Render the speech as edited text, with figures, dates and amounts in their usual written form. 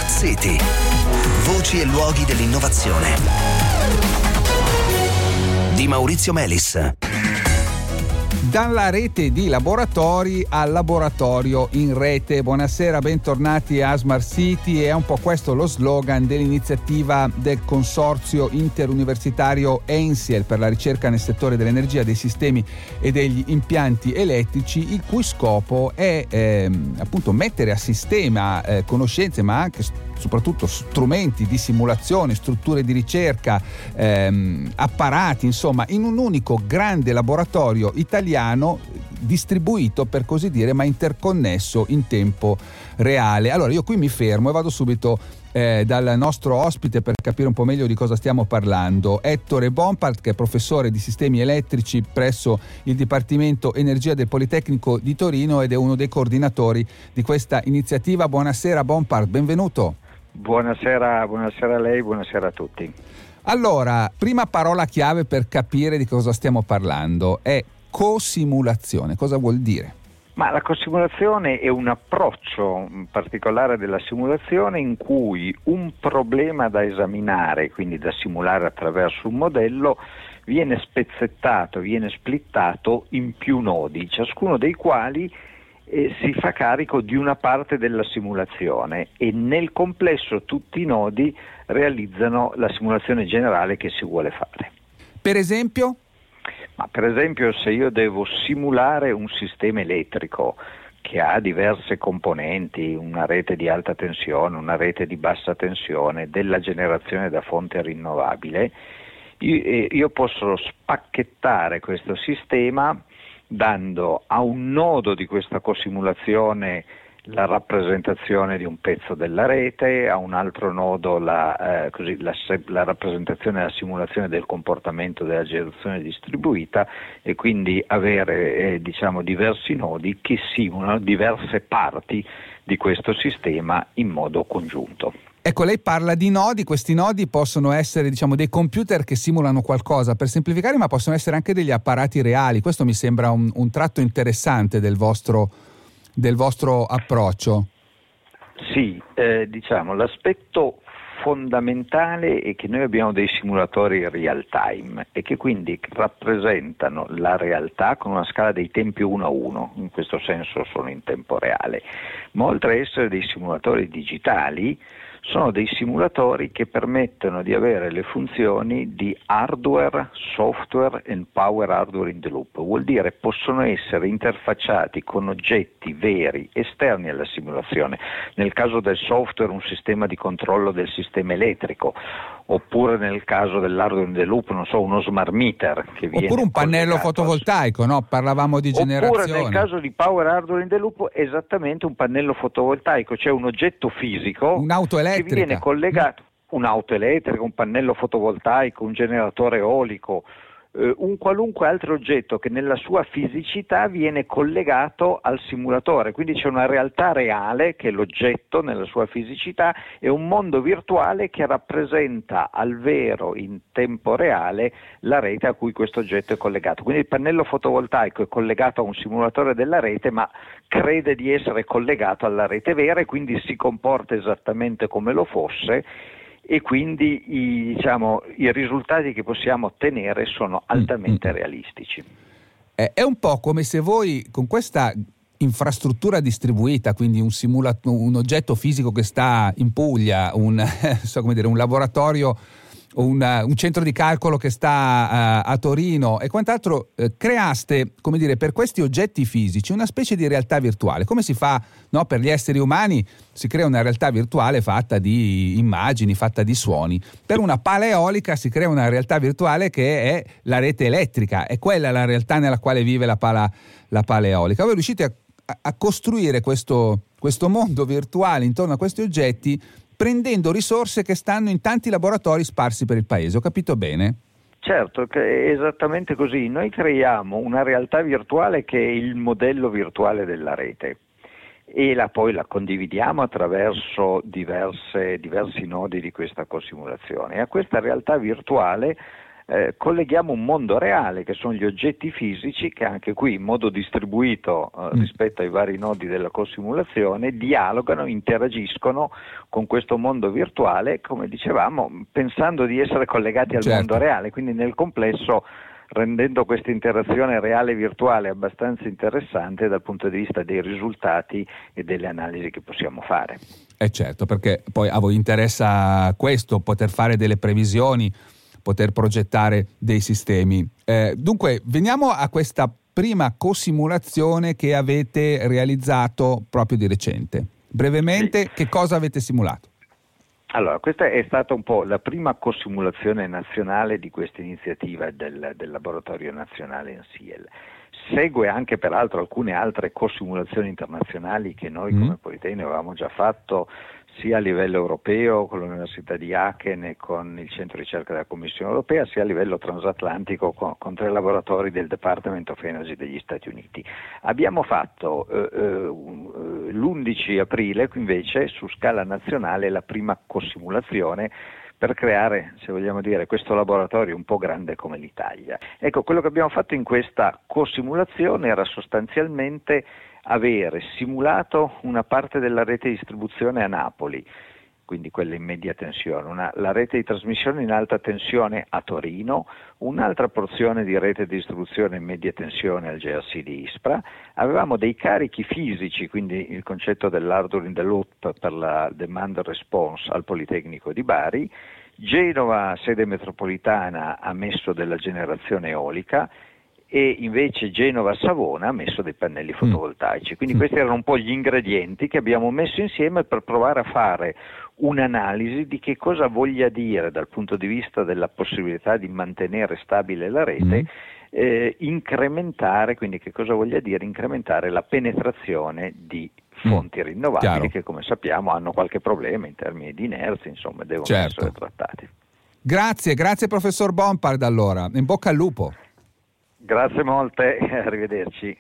Smart City. Voci e luoghi dell'innovazione. Di Maurizio Melis. Dalla rete di laboratori al laboratorio in rete. Buonasera, bentornati a Smart City. È un po' questo lo slogan dell'iniziativa del consorzio interuniversitario ENSIEL per la ricerca nel settore dell'energia, dei sistemi e degli impianti elettrici, il cui scopo è appunto mettere a sistema conoscenze, ma anche soprattutto strumenti di simulazione, strutture di ricerca, apparati, insomma, in un unico grande laboratorio italiano distribuito, per così dire, ma interconnesso in tempo reale. Allora io qui mi fermo e vado subito dal nostro ospite per capire un po' meglio di cosa stiamo parlando. Ettore Bompard, che è professore di sistemi elettrici presso il Dipartimento Energia del Politecnico di Torino ed è uno dei coordinatori di questa iniziativa. Buonasera Bompard, benvenuto. Buonasera a lei, buonasera a tutti. Allora, prima parola chiave per capire di cosa stiamo parlando è cosimulazione. Cosa vuol dire? Ma la cosimulazione è un approccio particolare della simulazione in cui un problema da esaminare, quindi da simulare attraverso un modello, viene spezzettato, viene splittato in più nodi, ciascuno dei quali si fa carico di una parte della simulazione e nel complesso tutti i nodi realizzano la simulazione generale che si vuole fare. Per esempio? Ma per esempio, se io devo simulare un sistema elettrico che ha diverse componenti, una rete di alta tensione, una rete di bassa tensione, della generazione da fonte rinnovabile, io posso spacchettare questo sistema dando a un nodo di questa cosimulazione la rappresentazione di un pezzo della rete, a un altro nodo la rappresentazione e la simulazione del comportamento della generazione distribuita e quindi avere diversi nodi che simulano diverse parti di questo sistema in modo congiunto. Ecco, lei parla di nodi, questi nodi possono essere dei computer che simulano qualcosa, per semplificare, ma possono essere anche degli apparati reali. Questo mi sembra un tratto interessante del vostro approccio. Sì, l'aspetto fondamentale è che noi abbiamo dei simulatori real time e che quindi rappresentano la realtà con una scala dei tempi 1:1, in questo senso sono in tempo reale, ma oltre a essere dei simulatori digitali sono dei simulatori che permettono di avere le funzioni di hardware, software and power hardware in the loop. Vuol dire possono essere interfacciati con oggetti veri esterni alla simulazione. Nel caso del software un sistema di controllo del sistema elettrico, oppure nel caso dell'hardware in the loop, uno smart meter che viene oppure un pannello fotovoltaico, no? Parlavamo di generazione. Oppure nel caso di power hardware in the loop esattamente un pannello fotovoltaico, cioè un oggetto fisico, un'auto elettrica che viene collegato, un'auto elettrica, un pannello fotovoltaico, un generatore eolico, un qualunque altro oggetto che nella sua fisicità viene collegato al simulatore, quindi c'è una realtà reale che è l'oggetto nella sua fisicità e un mondo virtuale che rappresenta al vero in tempo reale la rete a cui questo oggetto è collegato. Quindi il pannello fotovoltaico è collegato a un simulatore della rete, ma crede di essere collegato alla rete vera e quindi si comporta esattamente come lo fosse. E quindi i risultati che possiamo ottenere sono altamente realistici. È un po' come se voi con questa infrastruttura distribuita, quindi un oggetto fisico che sta in Puglia, un laboratorio, un centro di calcolo che sta a Torino e quant'altro, creaste, per questi oggetti fisici una specie di realtà virtuale. Come si fa, no? Per gli esseri umani si crea una realtà virtuale fatta di immagini, fatta di suoni. Per una pala eolica si crea una realtà virtuale che è la rete elettrica, è quella la realtà nella quale vive la pala eolica. Voi riuscite a costruire questo mondo virtuale intorno a questi oggetti, prendendo risorse che stanno in tanti laboratori sparsi per il paese. Ho capito bene? Certo, che è esattamente così. Noi creiamo una realtà virtuale che è il modello virtuale della rete e poi la condividiamo attraverso diversi nodi di questa cosimulazione. E a questa realtà virtuale colleghiamo un mondo reale che sono gli oggetti fisici che anche qui in modo distribuito rispetto ai vari nodi della cosimulazione dialogano, interagiscono con questo mondo virtuale, come dicevamo, pensando di essere collegati al mondo reale, quindi nel complesso rendendo questa interazione reale e virtuale abbastanza interessante dal punto di vista dei risultati e delle analisi che possiamo fare. Certo, perché poi a voi interessa questo, poter fare delle previsioni, poter progettare dei sistemi. Dunque, veniamo a questa prima cosimulazione che avete realizzato proprio di recente. Brevemente, Che cosa avete simulato? Allora, questa è stata un po' la prima cosimulazione nazionale di questa iniziativa del Laboratorio Nazionale NCL. Segue anche peraltro alcune altre cosimulazioni internazionali che noi come Politecnico avevamo già fatto sia a livello europeo con l'Università di Aachen e con il Centro Ricerca della Commissione Europea, sia a livello transatlantico con 3 laboratori del Department of Energy degli Stati Uniti. Abbiamo fatto l'11 aprile invece su scala nazionale la prima cosimulazione per creare, se vogliamo dire, questo laboratorio un po' grande come l'Italia. Ecco, quello che abbiamo fatto in questa cosimulazione era sostanzialmente avere simulato una parte della rete di distribuzione a Napoli, quindi quella in media tensione, la rete di trasmissione in alta tensione a Torino, un'altra porzione di rete di distribuzione in media tensione al GRC di Ispra. Avevamo dei carichi fisici, quindi il concetto dell'hardware in the loop per la demand response al Politecnico di Bari. Genova, sede metropolitana, ha messo della generazione eolica, e invece Genova-Savona ha messo dei pannelli fotovoltaici. Quindi questi erano un po' gli ingredienti che abbiamo messo insieme per provare a fare un'analisi di che cosa voglia dire dal punto di vista della possibilità di mantenere stabile la rete, incrementare, quindi che cosa voglia dire incrementare la penetrazione di fonti rinnovabili che come sappiamo hanno qualche problema in termini di inerzia, insomma devono essere trattati. Grazie professor Bompard, allora, in bocca al lupo. Grazie molte, arrivederci.